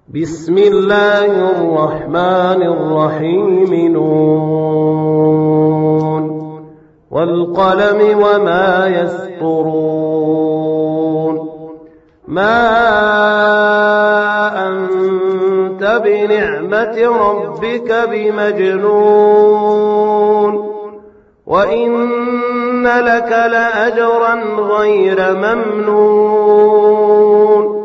بسم الله الرحمن الرحيم نون والقلم وما يسطرون ما أنت بنعمة ربك بمجنون وإن لك لأجرا غير ممنون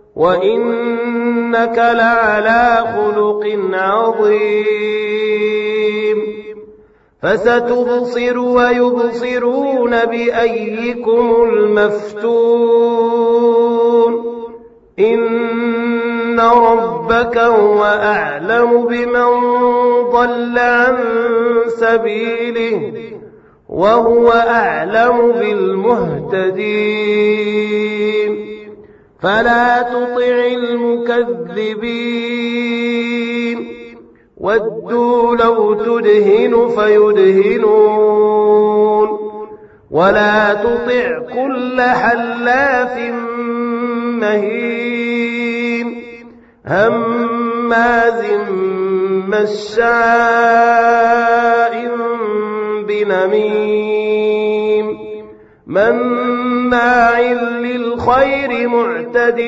وإنك لعلى خلق عظيم فستبصر ويبصرون بأيكم المفتون إن ربك هو أعلم بمن ضل عن سبيله وهو أعلم بالمهتدين فلا تطع المكذبين ودوا لو تدهن فيدهنون ولا تطع كل حلاف مهين هماز مشاء بنميم مناع للخير معتد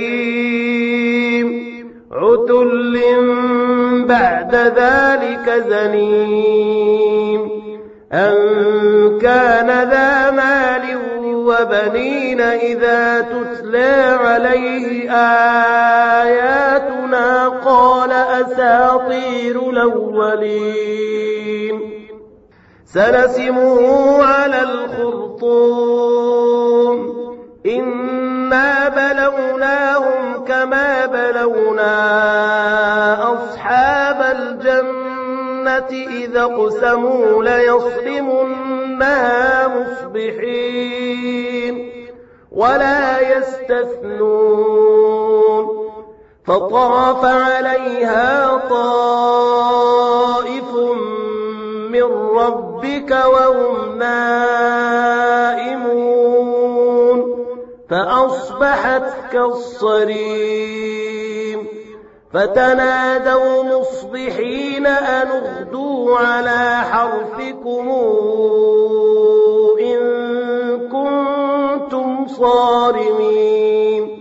نثيم عتل بعد ذلك زنيم أن كان ذا مال وبنين إذا تتلى عليه آياتنا قال أساطير الأولين سنسمه على الخرطوم إنا بلوناهم كما بلونا أصحاب الجنة إذا اقسموا ليصرمنها مصبحين ولا يستثنون فطاف عليها طائف من ربك وهم نائمون فأصبحت كالصريم فتنادوا مصبحين أن اغدوا على حرثكم إن كنتم صارمين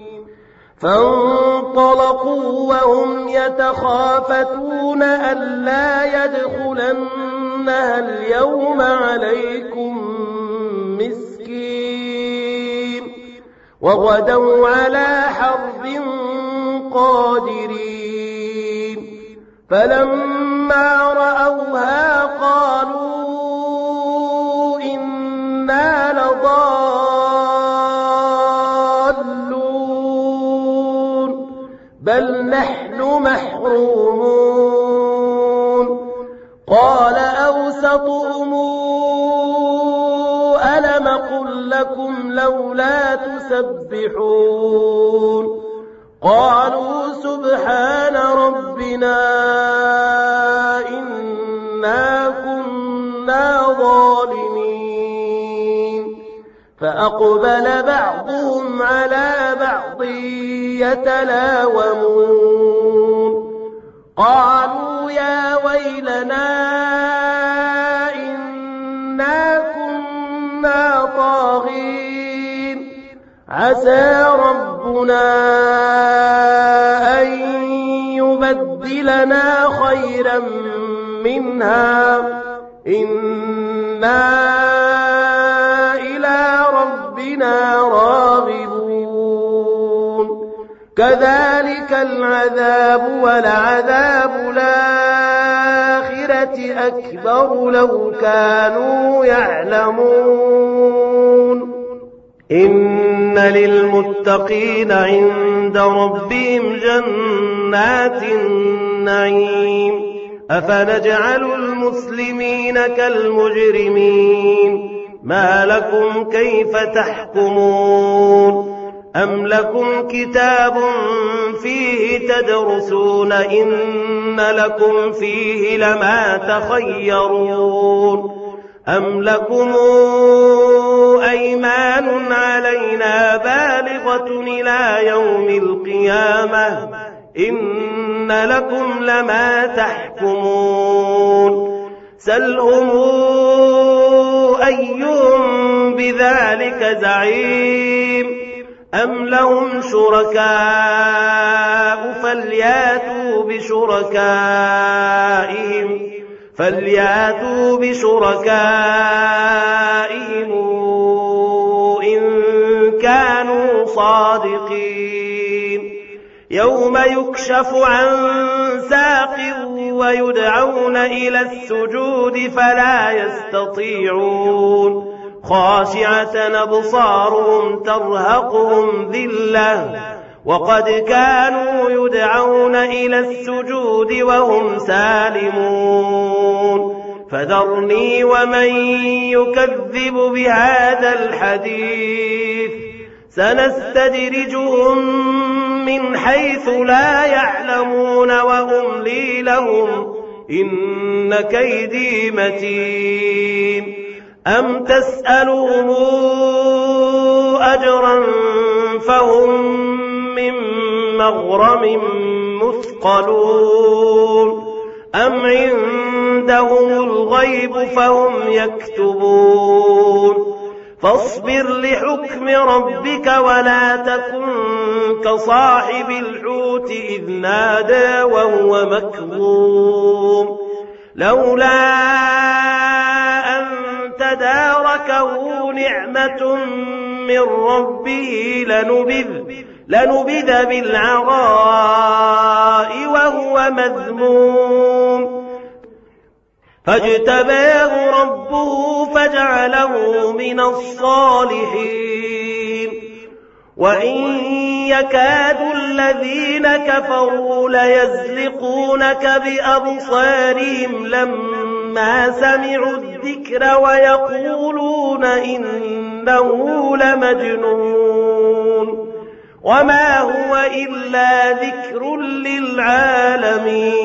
فانطلقوا وهم يتخافتون ألا يدخلنها اليوم عليكم مسكين وغدوا على حرد قادرين فلما رأوها قالوا إنا لضالون بل نحن محرومون قال أوسطهم ألم قل لكم لولا تسبحون قالوا سبحان ربنا إنا كنا ظالمين فأقبل بعضهم على بعض يتلاومون قالوا يا ويلنا إنا كنا طاغين عسى ربنا أن يبدلنا خيرا منها إنا إلى ربنا راغبون كذلك العذاب ولعذاب الآخرة أكبر لو كانوا يعلمون إن للمتقين عند ربهم جنات النعيم أفنجعل المسلمين كالمجرمين ما لكم كيف تحكمون أم لكم كتاب فيه تدرسون إن لكم فيه لما تخيرون أم لكم أيمان علينا بالغة إلى يوم القيامة إن لكم لما تحكمون سلهم أيهم بذلك زعيم أم لهم شركاء فلياتوا بشركائهم إن كانوا صادقين يوم يكشف عن ساق ويدعون إلى السجود فلا يستطيعون خاشعة أبصارهم ترهقهم ذلة وقد كانوا يدعون إلى السجود وهم سالمون فذرني ومن يكذب بهذا الحديث سنستدرجهم من حيث لا يعلمون وأملي لهم إن كيدي متين أم تسألهم أجرا فهم من مغرم مثقلون أم عندهم الغيب فهم يكتبون فاصبر لحكم ربك ولا تكن كصاحب الحوت إذ نادى وهو مكظوم لولا أن تداركه نعمة من ربه لنبذ بالعراء وهو مذموم فاجتباه ربه فجعله من الصالحين وإن يكاد الذين كفروا ليزلقونك بأبصارهم لما سمعوا الذكر ويقولون إنه لمجنون وما هو إلا ذكر للعالمين